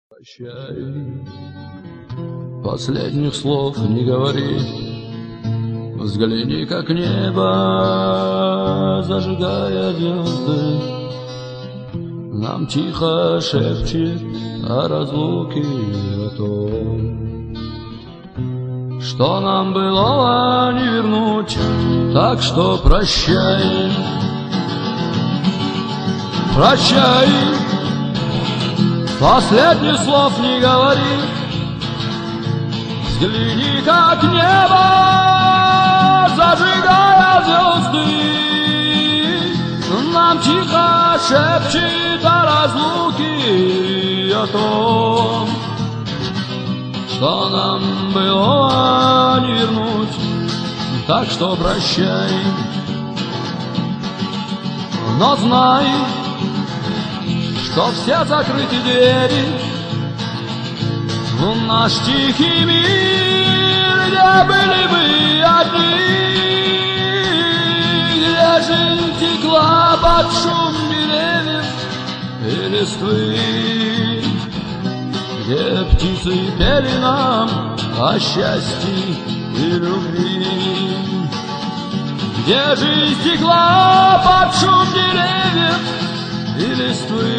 Прощай, последних слов не говори, взгляни, как небо, зажигая звезды, нам тихо шепчет о разлуке, о том, что нам было не вернуть, так что прощай, прощай. Последних слов не говори, взгляни, как небо, зажигая звезды, нам тихо шепчет о разлуке, о том, что нам было не вернуть, так что прощай. Но знай, что все закрыты двери в наш тихий мир, где были мы одни, где жизнь текла под шум деревьев и листвы, где птицы пели нам о счастье и любви, где жизнь текла под шум деревьев и листвы,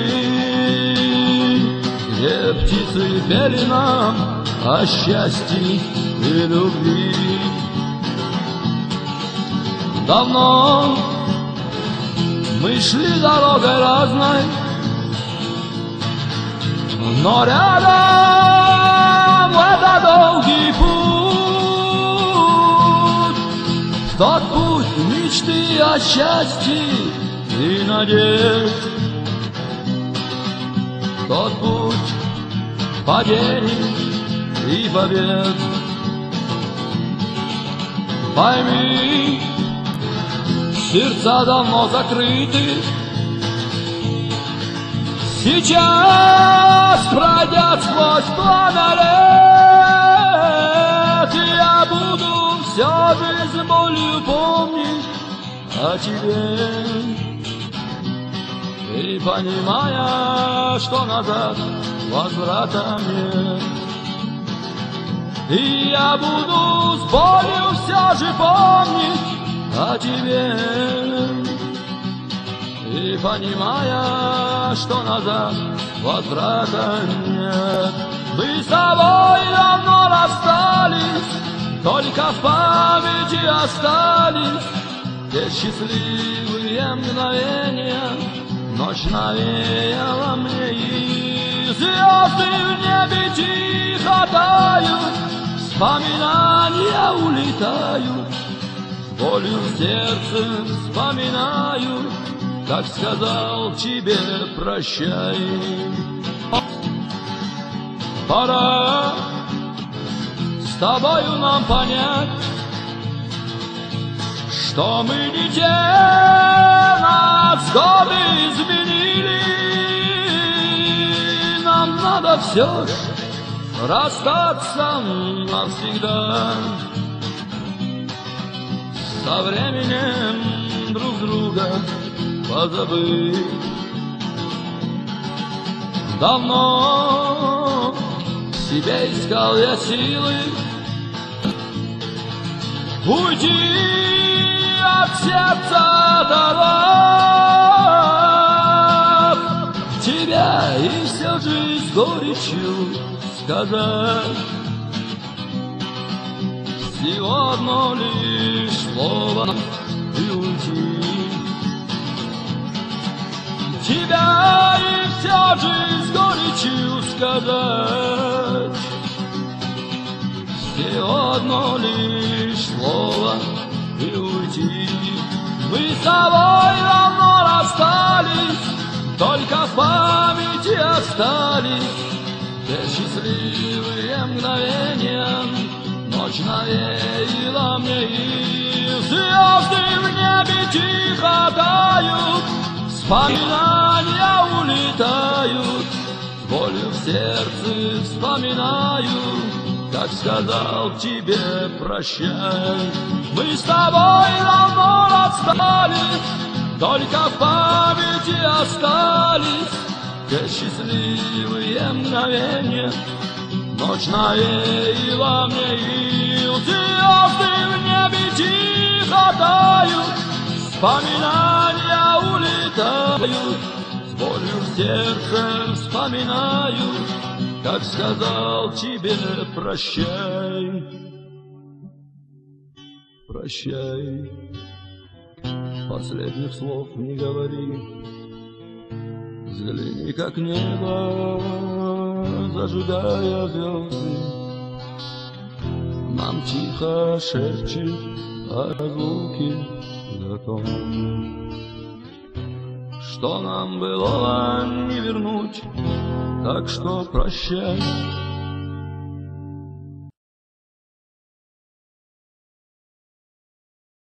где птицы пели нам о счастье и любви. Давно мы шли дорогой разной, но рядом это долгий путь, в тот путь мечты о счастье и надежд, тот путь падений и побед. Пойми, сердца давно закрыты, сейчас пройдя сквозь пламя лет, я буду все же с болью помнить о тебе, и понимая, что назад возврата нет. И я буду с болью все же помнить о тебе, и понимая, что назад возврата нет. Мы с тобой давно расстались, только в памяти остались те счастливые мгновения. Ночь навеяла мне, и звезды в небе тихо тают, вспоминания улетают, болью в сердце вспоминаю, как сказал тебе прощай. Пора с тобою нам понять, что мы не те, нас годы изменили. Нам надо все же расстаться навсегда, со временем друг друга позабыть. Давно в себе искал я силы уйти от сердца дорог тебя, и все же с горечью сказать всего одно лишь слово и уйти. Тебя, и все же с горечью сказать всего одно лишь слово и уйти. Мы с тобой давно расстались, только в памяти остались те счастливые мгновения. Ночь навеяла мне, и звезды в небе тихо тают, вспоминания улетают, болью в сердце вспоминаю, как сказал тебе прощай. Мы с тобой давно расстались, только в памяти остались те счастливые мгновения. Ночь навеяла мне, и звезды в небе тихо тают, вспоминания улетают, с болью в сердце вспоминаю, как сказал тебе прощай, прощай. Последних слов не говори, взгляни, как небо, зажигая звезды, нам тихо шепчет о разлуке закон. Что нам было не вернуть, так что прощай.